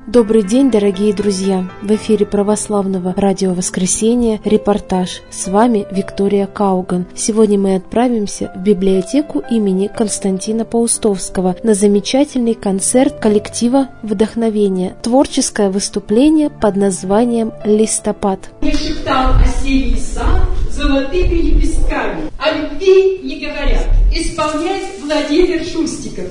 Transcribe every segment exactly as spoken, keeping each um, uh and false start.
Добрый день, дорогие друзья! В эфире православного радио «Воскресенье» репортаж. С вами Виктория Кауган. Сегодня мы отправимся в библиотеку имени Константина Паустовского на замечательный концерт коллектива «Вдохновение». Творческое выступление под названием «Листопад». Не шептал осенний сад золотыми лепестками, о любви не говорят. Исполняет Владимир Шустиков.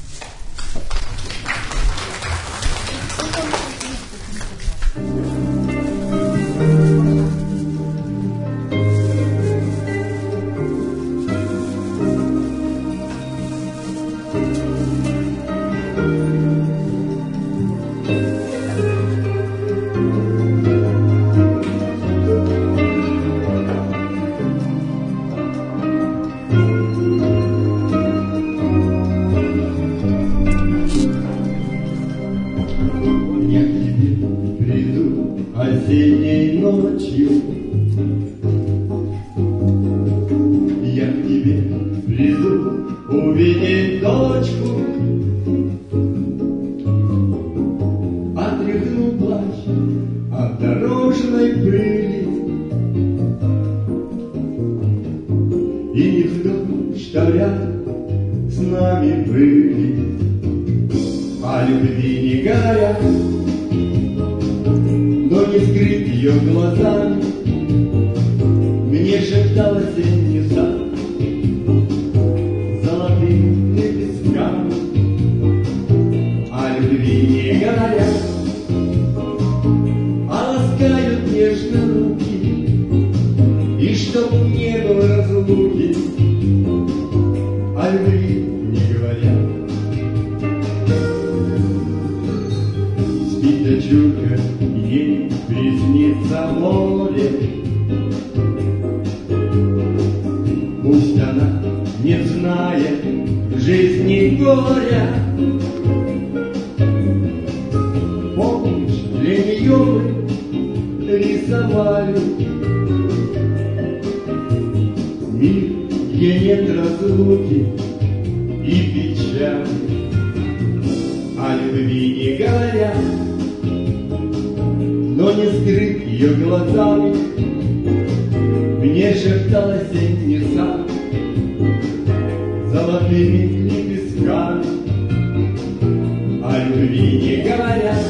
Осенней ночью я к тебе приду увидеть дочку, отряхну плащ от дорожной пыли, и не в том, что рядом с нами были, о любви не говорят. Но не скрыть ее глазами, мне шептал осенний сад золотыми лепестками, о любви не говорят, а ласкают нежно руки, и чтоб не было разлуки, о любви не говорят. Спит дочурка, ей приснится море, пусть она не знает в жизни горя. Помнишь, для нее мы рисовали мир, где нет разлуки и печали, о любви не говорят. Но не скрыть ее глазами, мне шептал осенний сад золотыми лепестками, о любви не говорят,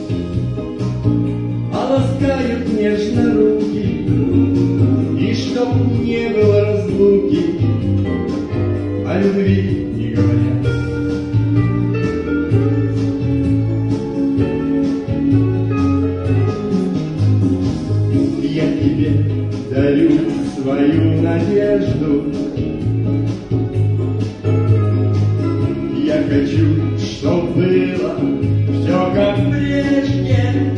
а ласкают нежно руки, и чтоб не было разлуки, о любви не говорят. Я тебе дарю свою надежду, я хочу, чтоб было все как прежде.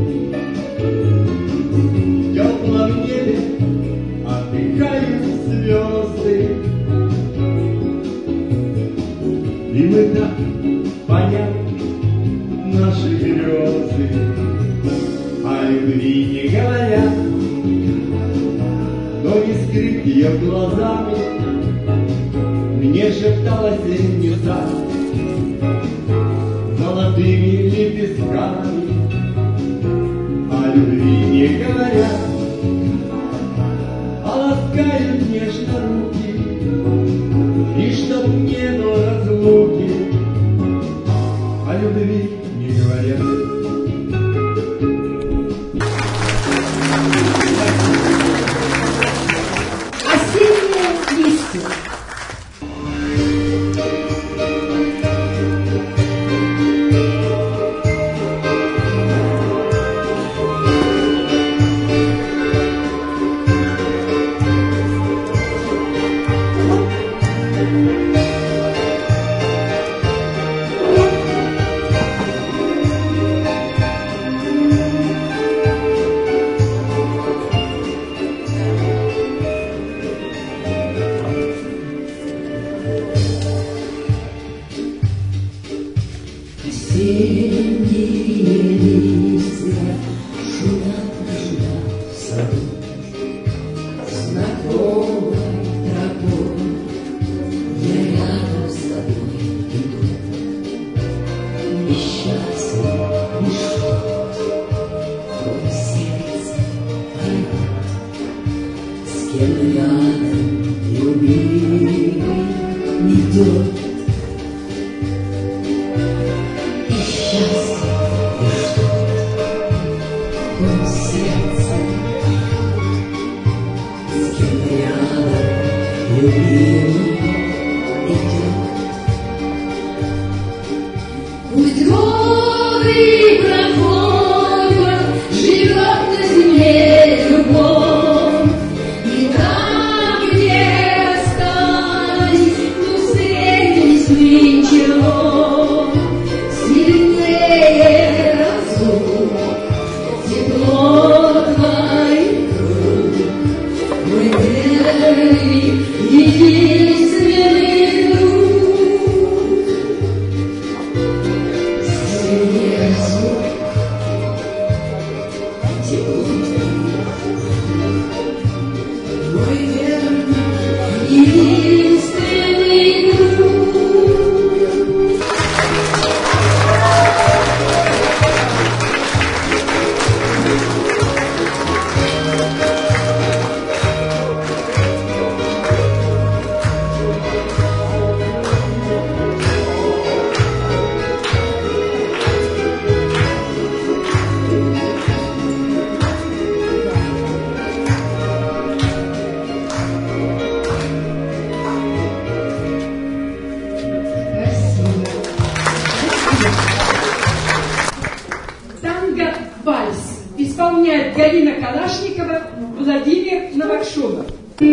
В теплом небе отдыхают звезды, и мы так понять наши грезы, о любви не говорят. Но не скрыть ее глазами, мне шептал осенний сад золотыми лепестками, о любви не говорят, а ласкают нежно руки, и чтоб не было разлуки, о любви не говорят. Осенние листья. Исполняет Галина Калашникова, Владимир Новокшумов.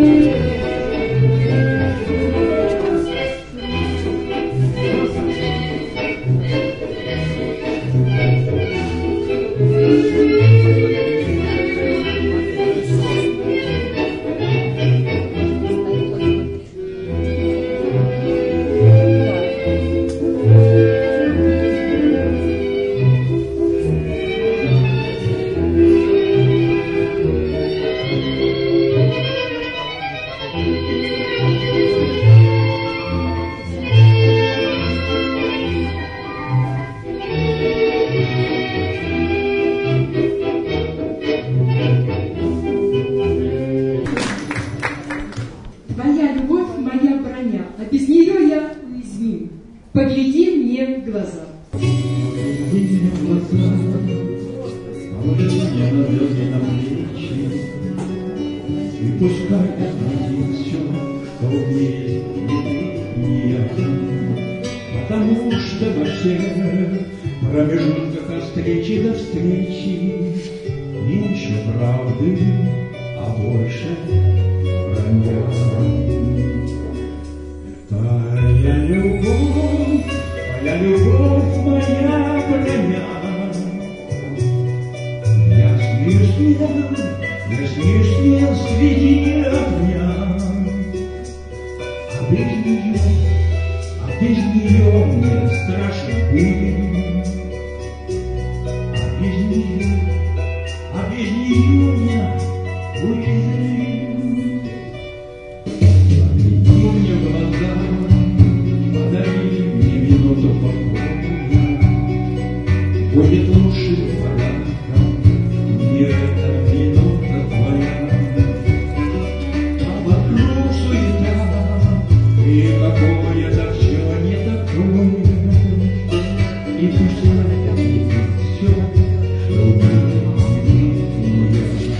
Твоя любовь — моя броня, а без нее я уязвим. Погляди мне в глаза. Погляди мне в глаза, положи мне на звезды на плечи, и пускай это все, что в мире не я, потому что во всех промежутках от встречи до встречи меньше правды, а больше вранья. Твоя любовь, твоя любовь, моя броня. Ясный свет, ясный свет среди огня. А без нее, а без нее мне страшно будет. А без нее, а без нее я уязвим. Погляди мне в глаза, подари мне минуту покоя. Будет лучше подарка мне эта минута твоя. А вокруг суета, и какое-то все не такое. И пусть видит все, что в мире не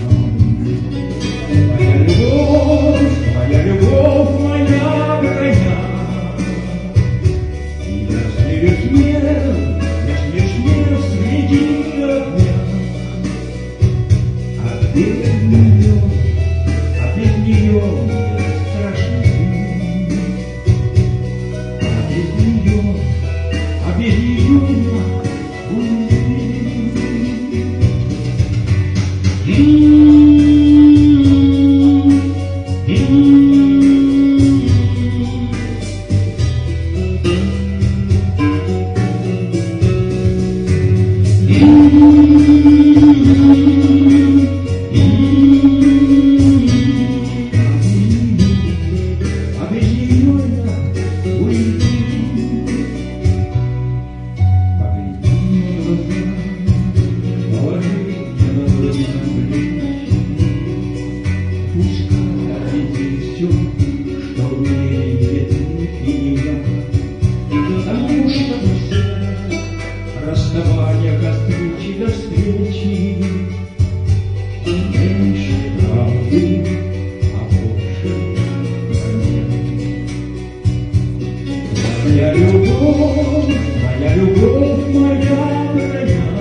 я. Моя любовь, моя любовь, моя броня. И ясный свет, ясный свет среди огня. А без нее, а без нее мне страшно жить. А без нее, а без нее я уязвим. А без нее я уязвим. Погляди мне в глаза, положи мне на груди на плечи. Пускай камнях остучи до встречи, меньше правды, а больше брони. Моя любовь, моя любовь, моя броня.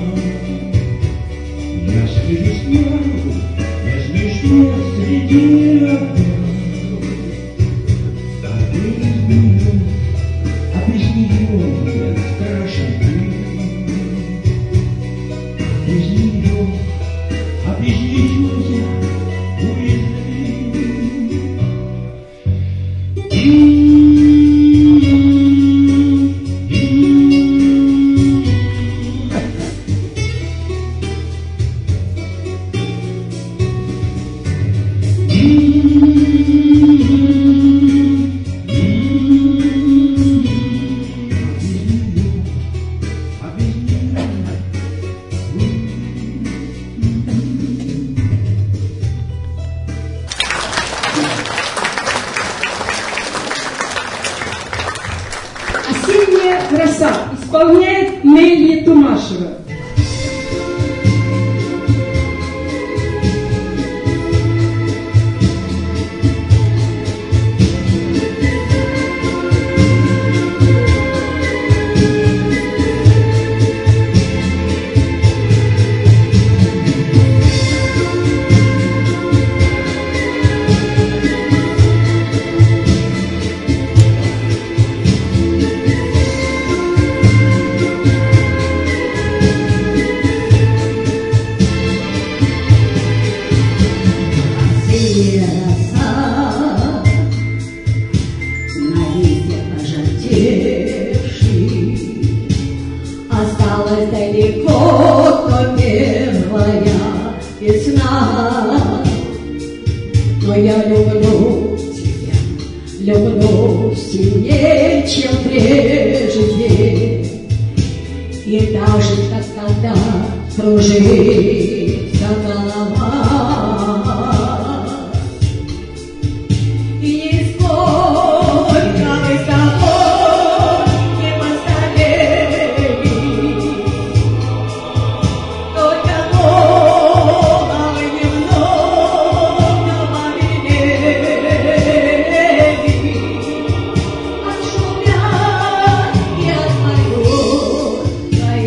Я смеюсь, я смеюсь среди огня. «Осенняя краса» исполняет Нелли Тумашева. Осталась далеко, то первая весна. Но я люблю тебя, люблю сильнее, чем прежде. И даже как тогда кружится голова. И сколько мы с тобой не постарели, только Бога немного побелели. Отшумят и отпоют твои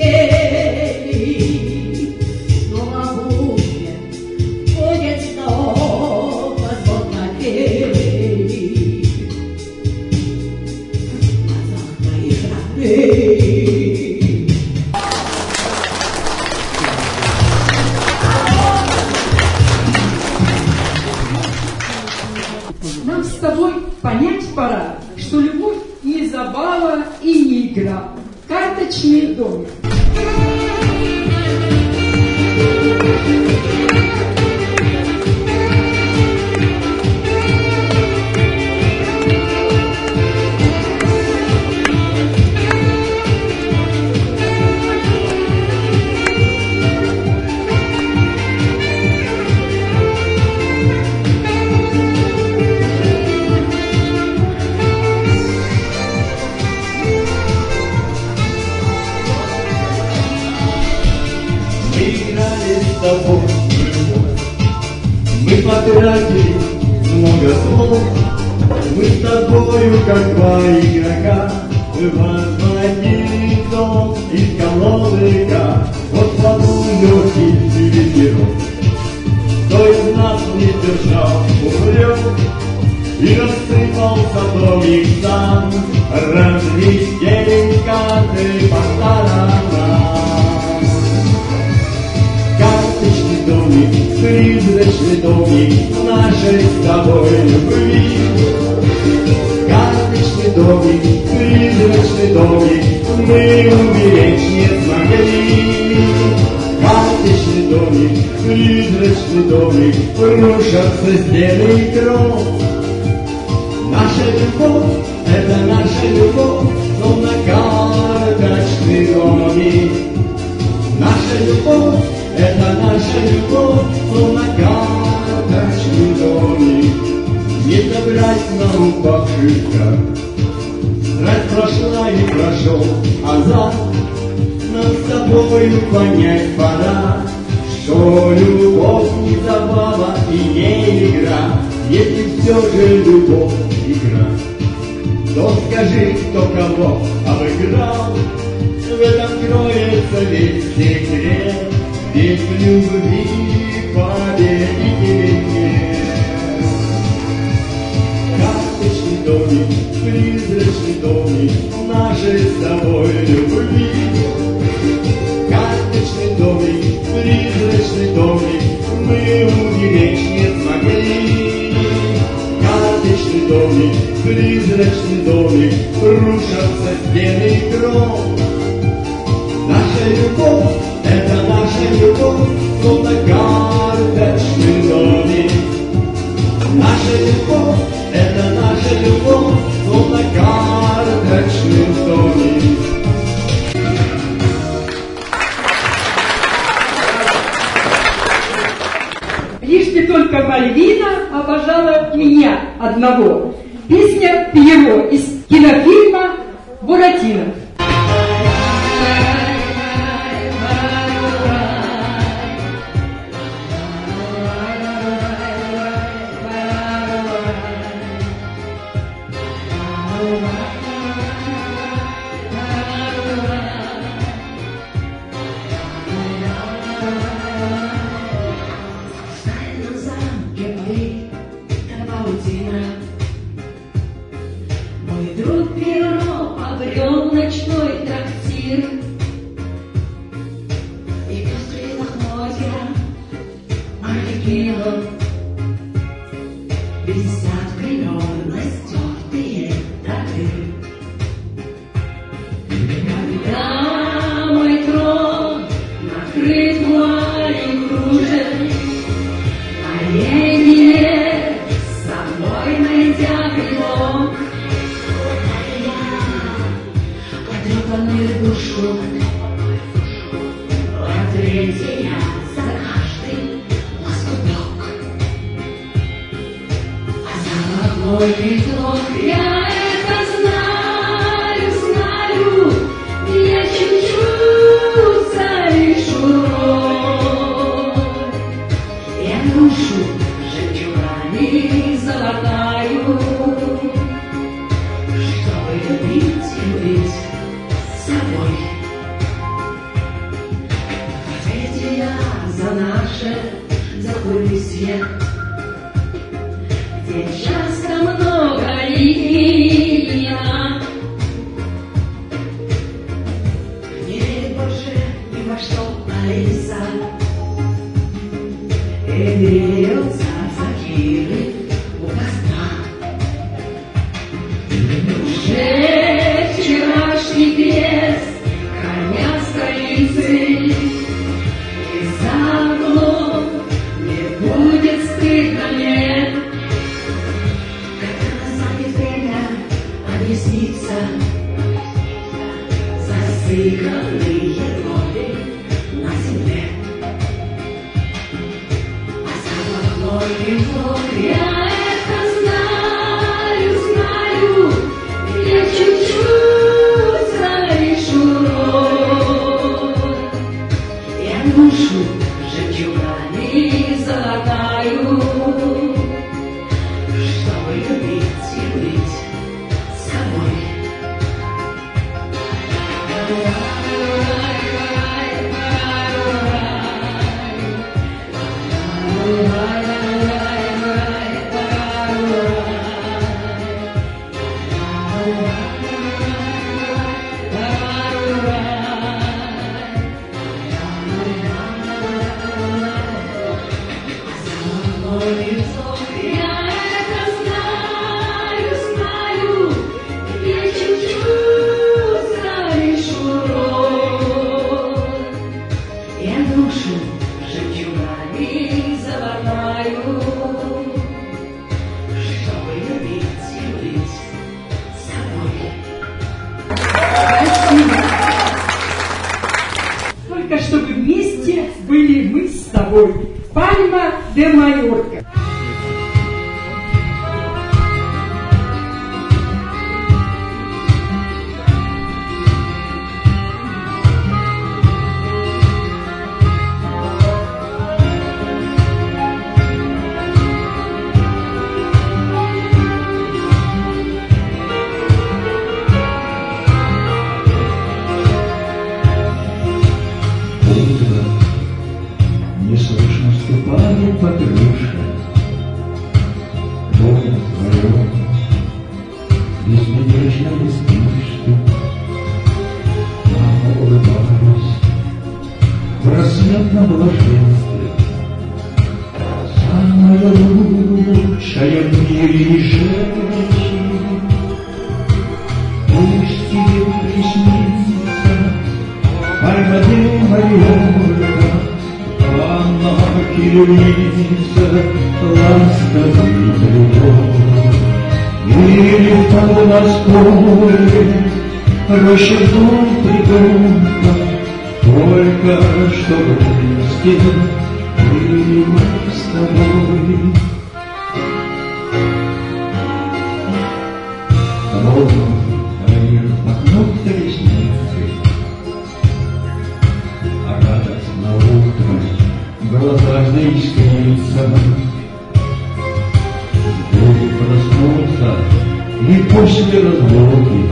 метели. Снова будет, будет снова звон капелей в глазах твоих родных. Нам с тобой понять пора, что любовь не забава и не игра. Карточный домик. Мы потратили много слов, мы с тобою, как два игрока, возводили дом из колодыка. Вот подумайте ветерок, кто из нас не держал упрек, и рассыпался домик сам, разлетели карты по сторонам. Карточный домик, призрачный домик нашей с тобой любви. Карточный домик, призрачный домик, мы уберечь не смогли. Карточный домик, призрачный домик, рушатся стены и кров. Наша любовь, это наша любовь, словно карточный домик. Наша любовь, это наша любовь, словно карточный домик. Не собрать на упавших карт. Страсть прошла и прошел азарт, с тобою понять пора, что любовь не забава и не игра, если все же любовь игра. То скажи, кто кого обыграл, в этом кроется весь секрет, ведь в любви победителей нет. Карточный домик, призрачный домик нашей с тобой любви. Карточный домик, призрачный домик мы уберечь не смогли. Карточный домик, призрачный домик, рушатся стены и кров. Наша любовь, это наша любовь, словно карточный домик. Наша любовь, это наша любовь, словно карточный домик. Лишь не только Мальвина обожала меня одного. Песня Пьеро из кинофильма «Буратино». Мой друг Пьеро обрел ночной трактир и пестрые лохмотья арлекинов висят кривенно стертые таты. Когда мой трон накрыт вуалью кружев, моей вине со мной найдя крыло, потрепанную душу, ответя за каждый лоскуток. А золотой виток, я это знаю, знаю, я чуть-чуть залишу роль. Я душу жемчугами золотаю, чтобы любить и быть собой. Ответьте я за наше закулисье, где часто много линия. Не верит больше ни во что Алиса, и берется факиры у костра. Уже вчерашний крест коня столицы, и за углом не будет стыдно мне, когда настанет время объясниться за сыгранные роли на земле. А золотой виток, я это знаю, знаю, я чуть-чуть залишу роль. Я душу жемчугами золотаю, чтобы любить и быть собой. Я это знаю, знаю, я чуть-чуть залишу роль. Я душу жемчугами золотаю, чтобы любить и быть собой. Спасибо. Только чтобы вместе были мы с тобой. Пальма де Майорка. утро неслышно ступает по крыше. Дома твоем безмятежно не спишь ты. Мама, улыбаюсь в рассветном блаженстве. Самая лучшая в мире женщина, пусть тебе приснится Альма-де Майорка, она кирилица, ласковый любовь. Или в Подмосковье роща вдоль придонка, только что вместе были мы с тобой. Ровно махнутся ресницы, а радостно утром в глазах заискрится. Будет проснуться и после разлуки,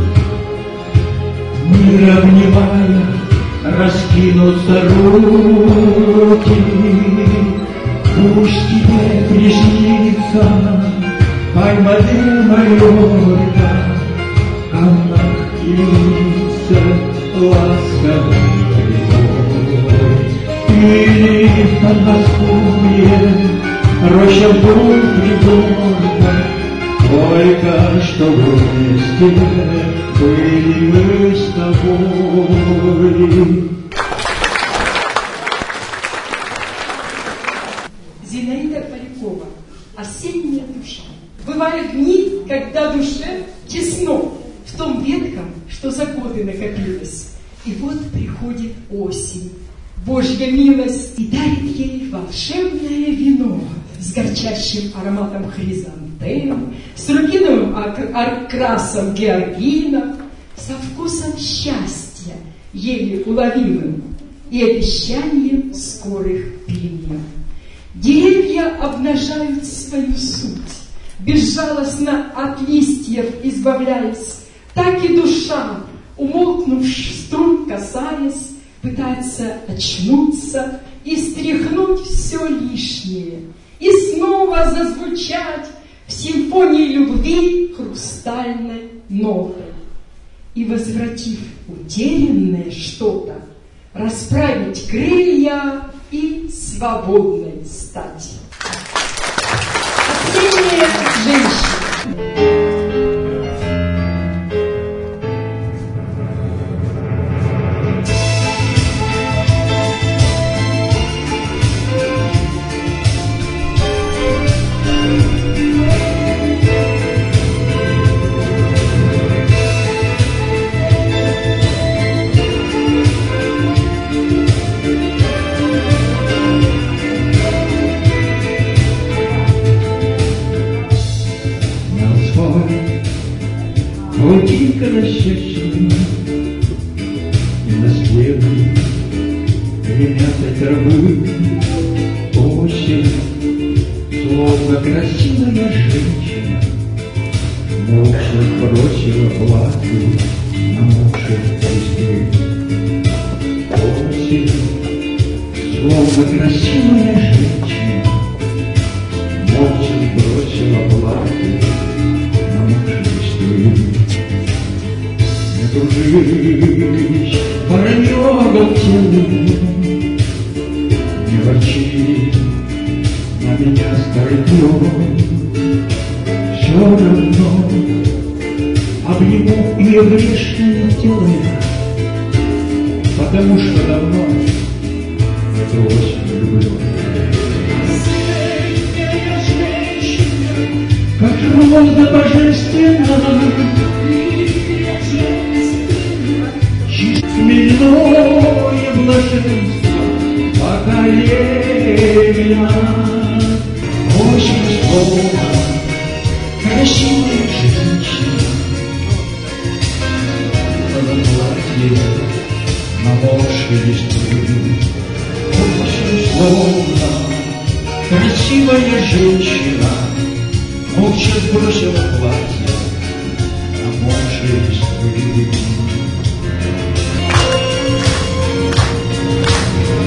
мир обнимая, раскинутся руки. Пусть тебе приснится Альма-де Майорка, она кирилица, ласковый любовь. Или в Подмосковье роща вдоль придонка, только что вместе были мы с тобой. Зинаида Полякова. Осенняя душа. Бывают дни, когда душе тесно в том ветком, что за годы накопилось. И вот приходит осень, Божья милость, и дарит ей волшебное вино с горчащим ароматом хризантем, с рубиновым окрасом георгинов, со вкусом счастья, еле уловимым, и обещанием скорых перемен. Деревья обнажают свою суть, безжалостно от листьев избавляясь, так и душа, умолкнувши струн касаясь, пытается очнуться и стряхнуть все лишнее, и снова зазвучать в симфонии любви хрустальной нотой. И, возвратив утерянное что-то, расправить крылья и свободной стать. Осенняя женщина. Дико расчищены и наследуют ребята травы. Осень, словно красивая женщина, молча бросила платье на мокшей листвы. Осень, словно красивая женщина, молча бросила платье на мокшей листвы. Дружишь, парнёгом тяну, не ворчи на меня старый днём. Всё равно обниму и грешное делаю, потому что давно эту осень люблю. Как роза божественная, хмельное блаженство поколения. Очень словно красивая женщина, в платье намокшей листвы. Очень словно красивая женщина, молча сбросила платье намокшей листвы.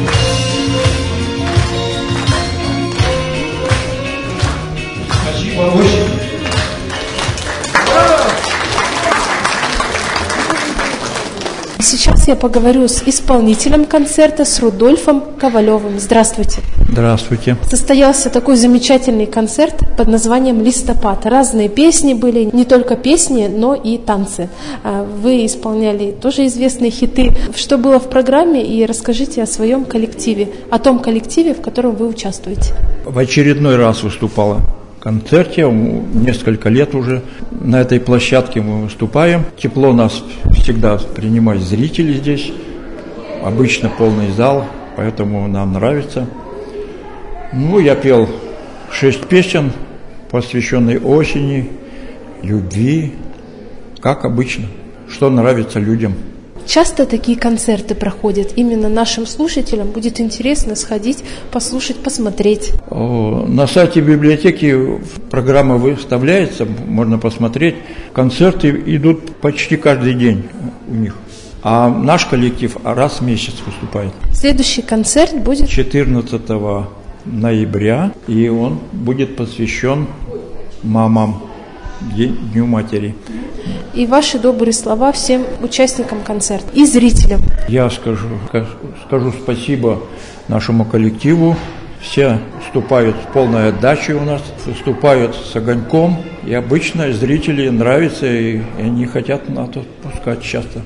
Сейчас я поговорю с исполнителем концерта, с Рудольфом Ковалевым. Здравствуйте. Здравствуйте. Состоялся такой замечательный концерт под названием «Листопад». Разные песни были, не только песни, но и танцы. Вы исполняли тоже известные хиты. Что было в программе, и расскажите о своем коллективе, о том коллективе, в котором вы участвуете. В очередной раз выступала в концерте, несколько лет уже на этой площадке мы выступаем. Тепло нас всегда принимают зрители здесь, обычно полный зал, поэтому нам нравится. Ну, я пел шесть песен, посвященные осени, любви, как обычно, что нравится людям. Часто такие концерты проходят. Именно нашим слушателям будет интересно сходить, послушать, посмотреть. На сайте библиотеки программа выставляется, можно посмотреть. Концерты идут почти каждый день у них. А наш коллектив раз в месяц выступает. Следующий концерт будет четырнадцатого ноября, и он будет посвящен мамам, Дню матери. И ваши добрые слова всем участникам концерта и зрителям. Я скажу, скажу спасибо нашему коллективу. Все выступают с полной отдачей у нас, выступают с огоньком. И обычно зрители нравится, и они хотят нас отпускать часто.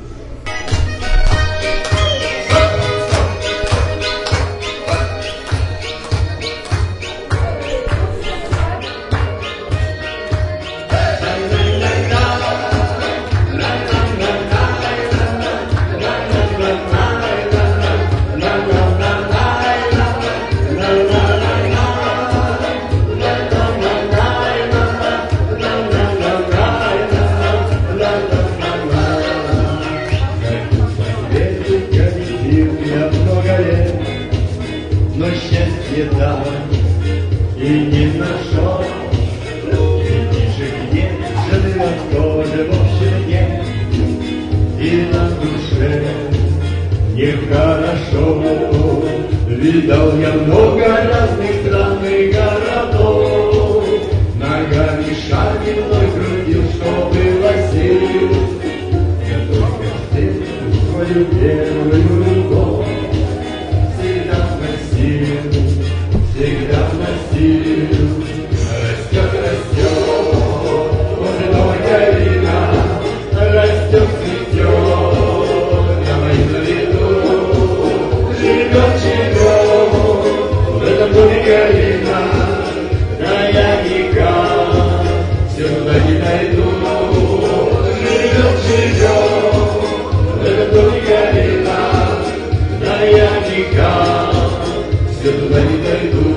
И не нашел, видишь, где живет тоже вовсе нет, и на душе нехорошо. Видал я много разных стран и городов, ногами шаги мной крутил, что было сил. Я только встретил свою первую любовь, всегда носил, всегда носил. Растет, растет, возле калина, растет, цветет, на моем виду. Живет, живет, в этом доме калина, да я никак все туда не найду. Живет, живет, в этом доме калина, да я никак все туда не дойду.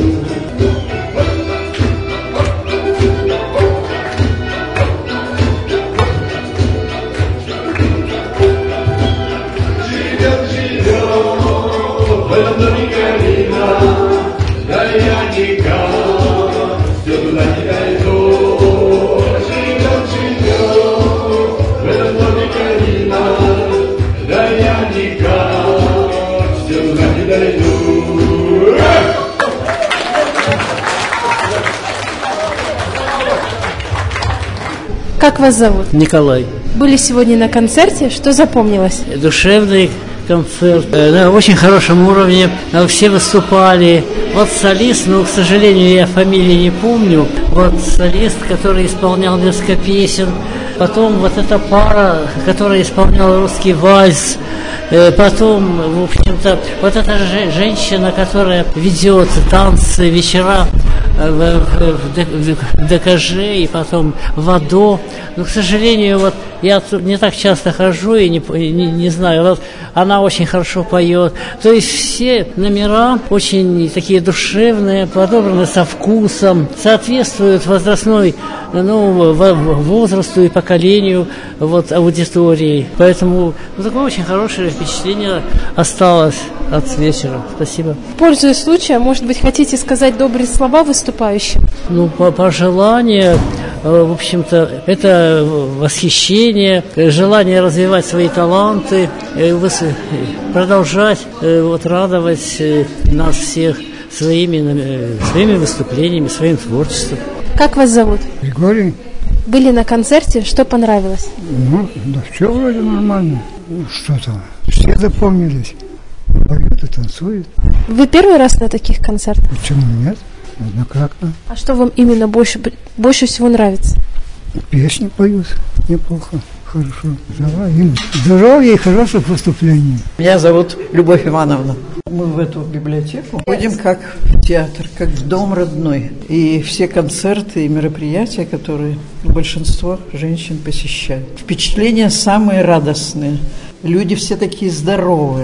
Живет, живет, в этом доме калина, да я никак все туда не дойду. Живет, живет, в этом доме калина, да я никак все туда не дойду. Как вас зовут? Николай. Были сегодня на концерте. Что запомнилось? Душевный концерт э, на очень хорошем уровне. Э, все выступали. Вот солист, ну, к сожалению, я фамилии не помню. Вот солист, который исполнял несколько песен. Потом вот эта пара, которая исполняла русский вальс. Э, потом, в общем-то, вот эта же женщина, которая ведет танцы, вечера в, в, в ДКЖ и потом в АДО. Но, к сожалению, вот я не так часто хожу и не, не, не знаю, вот она очень хорошо поет. То есть все номера очень такие душевные, подобраны со вкусом, соответствуют возрастной, ну, возрасту и поколению вот, аудитории. Поэтому ну, такое очень хорошее впечатление осталось от вечера. Спасибо. Пользуясь случаем, может быть, хотите сказать добрые слова выступающим? Ну, пожелания, в общем-то, это восхищение, желание развивать свои таланты, продолжать вот, радовать нас всех своими, своими выступлениями, своим творчеством. Как вас зовут? Григорий. Были на концерте, что понравилось? Ну, да все вроде нормально. Ну, что там, все запомнились. Поют и танцуют. Вы первый раз на таких концертах? Почему нет? Однократно. А что вам именно больше, больше всего нравится? Песни поют неплохо, хорошо. Давай им здоровья и хороших выступлений. Меня зовут Любовь Ивановна. Мы в эту библиотеку ходим как в театр, как в дом родной. И все концерты и мероприятия, которые большинство женщин посещают. Впечатления самые радостные. Люди все такие здоровые.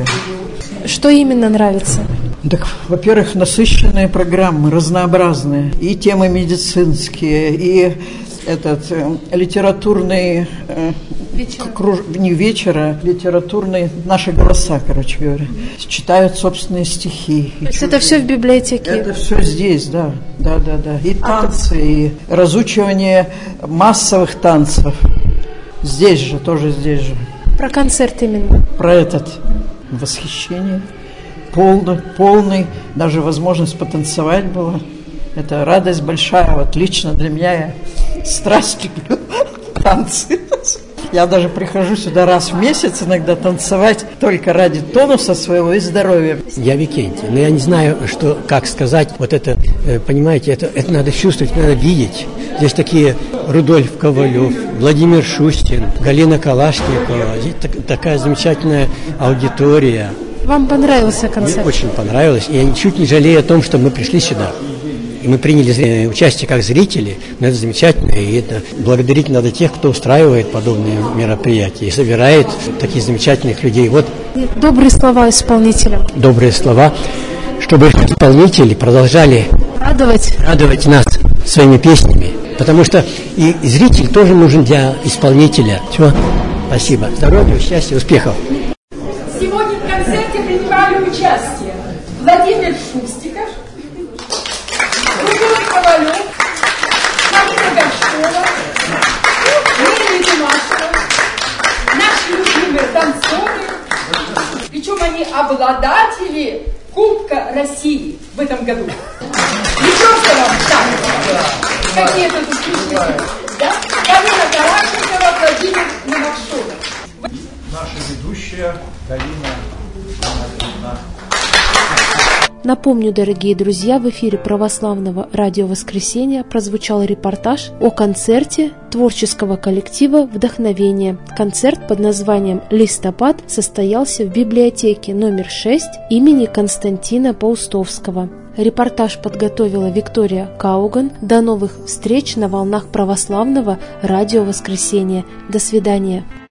Что именно нравится? Так, во-первых, насыщенные программы, разнообразные. И темы медицинские, и этот э, литературный э, круж... не вечера, литературные наши голоса, короче говоря. Читают собственные стихи. То есть это все в библиотеке? Это все здесь, да, да, да, да. И танцы, и разучивание массовых танцев. Здесь же, тоже здесь же. Про концерт именно? Про этот восхищение. Полный, полный, даже возможность потанцевать была. Это радость большая. Вот лично для меня я страсть люблю танцы. Я даже прихожу сюда раз в месяц иногда танцевать только ради тонуса своего и здоровья. Я Викентий, но я не знаю, что, как сказать. Вот это, понимаете, это, это надо чувствовать, надо видеть. Здесь такие Рудольф Ковалев, Владимир Шустин, Галина Калашникова. Здесь так, такая замечательная аудитория. Вам понравился концерт? Мне очень понравилось. И я ничуть не жалею о том, что мы пришли сюда. И мы приняли участие как зрители. Но это замечательно. И это благодарить надо тех, кто устраивает подобные мероприятия и собирает таких замечательных людей. Вот добрые слова исполнителям. Добрые слова, чтобы исполнители продолжали радовать, радовать нас своими песнями. Потому что и зритель тоже нужен для исполнителя. Все. Спасибо. Здоровья, счастья, успехов. Сегодня в концерте принимали участие Владимир Шустиков, Рудольф Ковалев, Галина Горшкова, Лилия Тимашева, наши любимые танцоры, причем они обладатели Кубка России в этом году. Не просто вам так, какие-то тут пришли, да? Галина Калашникова, Владимир Новокшонов. Наша ведущая Галина Ивановна. Напомню, дорогие друзья, в эфире православного радио «Воскресенье» прозвучал репортаж о концерте творческого коллектива «Вдохновение». Концерт под названием «Листопад» состоялся в библиотеке номер шесть имени Константина Паустовского. Репортаж подготовила Виктория Кауган. До новых встреч на волнах православного радио «Воскресенье». До свидания.